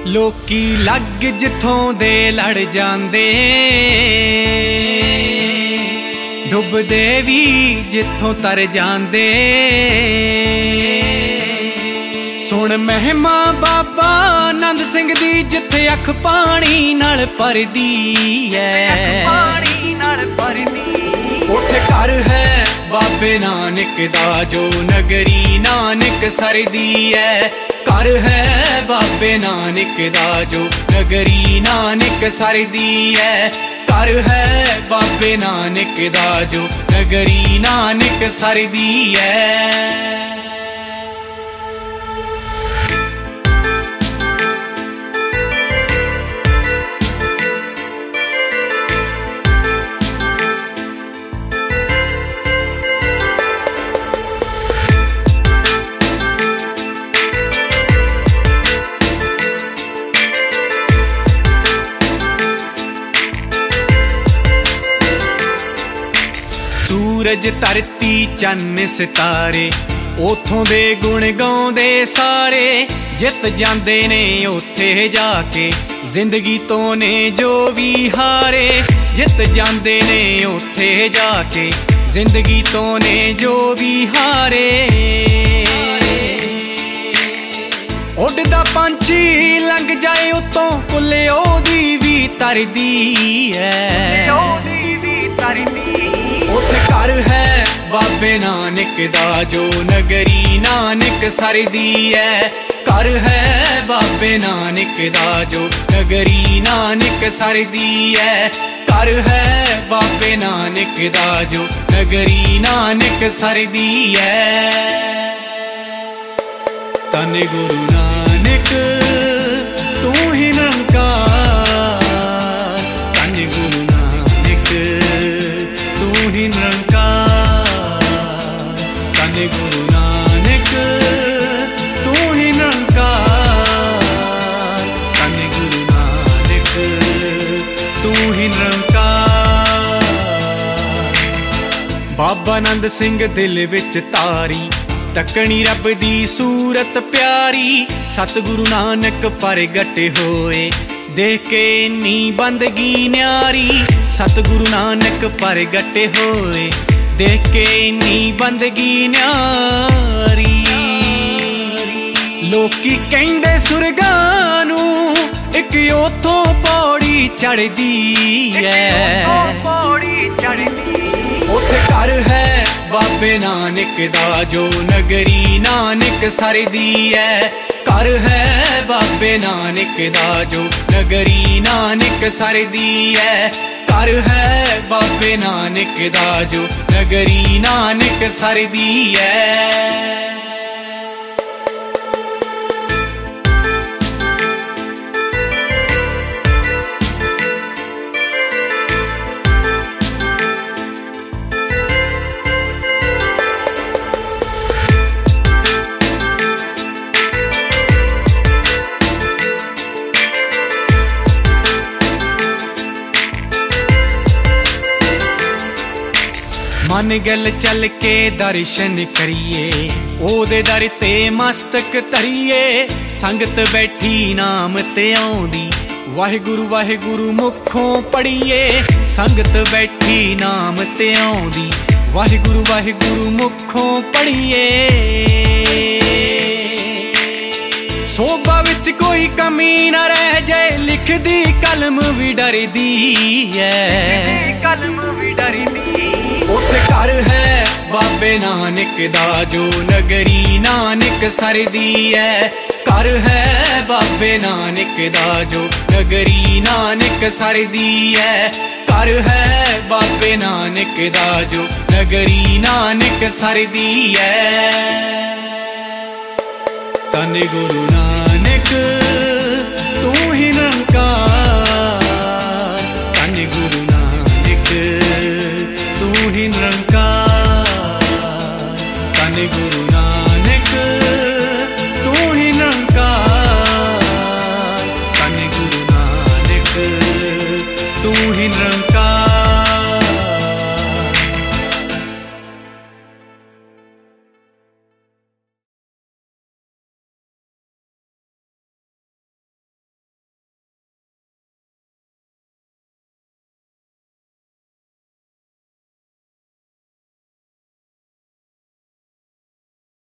ਲੋਕੀ ਲੱਗ ਜਿੱਥੋਂ ਦੇ ਲੜ ਜਾਂਦੇ, ਡੁੱਬਦੇ ਵੀ ਜਿੱਥੋਂ ਤਰ ਜਾਂਦੇ। ਸੁਣ ਮਹਿਮਾ ਬਾਬਾ ਆਨੰਦ ਸਿੰਘ ਦੀ, ਜਿੱਥੇ ਅੱਖ ਪਾਣੀ ਨਾਲ ਭਰਦੀ ਐ, ਉੱਥੇ ਘਰ ਹੈ ਬਾਬੇ ਨਾਨਕ ਦਾ, ਜੋ ਨਗਰੀ ਨਾਨਕ ਸਰਦੀ ਐ। ਘਰ ਹੈ ਬਾਬੇ ਨਾਨਕ ਦਾ, ਜੋ ਨਗਰੀ ਨਾਨਕ ਸਰਦੀ ਐ। ਘਰ ਹੈ ਬਾਬੇ ਨਾਨਕ ਦਾ, ਜੋ ਨਗਰੀ ਨਾਨਕ ਸਰਦੀ ਐ। ਸੂਰਜ ਧਰਤੀ ਚੰਨ ਸਿਤਾਰੇ, ਉਥੋਂ ਦੇ ਗੁਣ ਗਾਉਂਦੇ ਸਾਰੇ। ਜਿੱਤ ਜਾਂਦੇ ਨੇ ਉੱਥੇ ਜਾ ਕੇ, ਜ਼ਿੰਦਗੀ ਤੋਂ ਨੇ ਜੋ ਵੀ ਹਾਰੇ। ਜਿੱਤ ਜਾਂਦੇ ਨੇ ਉੱਥੇ ਜਾ ਕੇ, ਜ਼ਿੰਦਗੀ ਤੋਂ ਨੇ ਜੋ ਵੀ ਹਾਰੇ। ਉੱਡਦਾ ਪੰਛੀ ਲੰਘ ਜਾਏ ਉੱਤੋਂ, ਕੁੱਲੇ ਉਹਦੀ ਵੀ ਤਰਦੀ ਐ। ਉੱਥੇ ਘਰ ਹੈ ਬਾਬੇ ਨਾਨਕ ਦਾ, ਜੋ ਨਗਰੀ ਨਾਨਕ ਸਰਦੀ ਐ। ਘਰ ਹੈ ਬਾਬੇ ਨਾਨਕ ਦਾ, ਜੋ ਨਗਰੀ ਨਾਨਕ ਸਰਦੀ ਐ। ਘਰ ਹੈ ਬਾਬੇ ਨਾਨਕ ਦਾ, ਜੋ ਨਗਰੀ ਨਾਨਕ ਸਰਦੀ ਐ। ਧੰਨ ਗੁਰੂ ਨਾਨਕ ਤੂੰ ਹੀ ਨਿਰੰਕਾਰ, ਧੰਨ ਗੁਰੂ ਨਾਨਕ ਤੂੰ ਹੀ ਨਿਰੰਕਾਰ, ਧੰਨ ਗੁਰੂ ਨਾਨਕ ਤੂੰ ਹੀ ਨਿਰੰਕਾਰ, ਧੰਨ ਗੁਰੂ ਨਾਨਕ ਤੂੰ ਹੀ ਨਿਰੰਕਾਰ। ਬਾਬਾ ਆਨੰਦ ਸਿੰਘ ਦਿਲ ਵਿੱਚ ਤਾਰੀ, ਤੱਕਣੀ ਰੱਬ ਦੀ ਸੂਰਤ ਪਿਆਰੀ। ਸਤਿਗੁਰੂ ਨਾਨਕ ਪ੍ਰਗਟ ਹੋਏ, ਦੇਖ ਕੇ ਇੰਨੀ ਬੰਦਗੀ ਨਿਆਰੀ। ਸਤਿਗੁਰੂ ਨਾਨਕ ਪ੍ਰਗਟ ਹੋਏ, ਦੇਖ ਕੇ ਇੰਨੀ ਬੰਦਗੀ ਨਿਆਰੀ। ਲੋਕੀ ਕਹਿੰਦੇ ਸੁਰਗਾਂ ਨੂੰ, ਇੱਕ ਉੱਥੋਂ ਪੌੜੀ ਚੜ੍ਹਦੀ ਐ। ਉੱਥੇ ਘਰ ਹੈ ਬਾਬੇ ਨਾਨਕ ਦਾ, ਜੋ ਨਗਰੀ ਨਾਨਕ ਸਰਦੀ ਐ। ਘਰ ਹੈ ਬਾਬੇ ਨਾਨਕ ਦਾ, ਜੋ ਨਗਰੀ ਨਾਨਕ ਸਰਦੀ ਐ। ਘਰ ਹੈ ਬਾਬੇ ਨਾਨਕ ਦਾ, ਜੋ ਨਗਰੀ ਨਾਨਕ ਸਰਦੀ ਐ। ਮਨ ਗੱਲ ਚੱਲ ਕੇ ਦਰਸ਼ਨ ਕਰੀਏ, ਉਹਦੇ ਦਰ ਤੇ ਮਸਤਕ ਧਰੀਏ। ਸੰਗਤ ਬੈਠੀ ਨਾਮ ਤੇ ਆਉਂਦੀ, ਵਾਹਿਗੁਰੂ ਵਾਹਿਗੁਰੂ ਮੁਖੋਂ ਪੜੀਏ। ਸੰਗਤ ਬੈਠੀ ਨਾਮ ਤੇ ਆਉਂਦੀ, ਵਾਹਿਗੁਰੂ ਵਾਹਿਗੁਰੂ ਮੁਖੋਂ ਪੜੀਏ। ਸੋਭਾ ਵਿੱਚ ਕੋਈ ਕਮੀ ਨਾ ਰਹਿ ਜਾਏ, ਲਿਖਦੀ ਕਲਮ ਵੀ ਡਰਦੀ ਐ। ਉੱਥੇ ਘਰ ਹੈ ਬਾਬੇ ਨਾਨਕ ਦਾ, ਜੋ ਨਗਰੀ ਨਾਨਕ ਸਰਦੀ ਐ। ਘਰ ਹੈ ਬਾਬੇ ਨਾਨਕ ਦਾ, ਜੋ ਨਗਰੀ ਨਾਨਕ ਸਰਦੀ ਐ। ਘਰ ਹੈ ਬਾਬੇ ਨਾਨਕ ਦਾ, ਜੋ ਨਗਰੀ ਨਾਨਕ ਸਰਦੀ ਐ। ਧੰਨ ਗੁਰੂ ਨਾਨਕ ਤੂੰ ਹੀ ਨਿਰੰਕਾਰ, ਧੰਨ ਗੁਰੂ ਨਾਨਕ ਤੂੰ ਹੀ ਨਿਰੰਕਾਰ, ਧੰਨ ਗੁਰੂ ਨਾਨਕ ਤੂੰ ਹੀ ਨਿਰੰਕਾਰ, ਧੰਨ ਗੁਰੂ ਨਾਨਕ ਤੂੰ ਹੀ ਨਿਰੰਕਾਰ।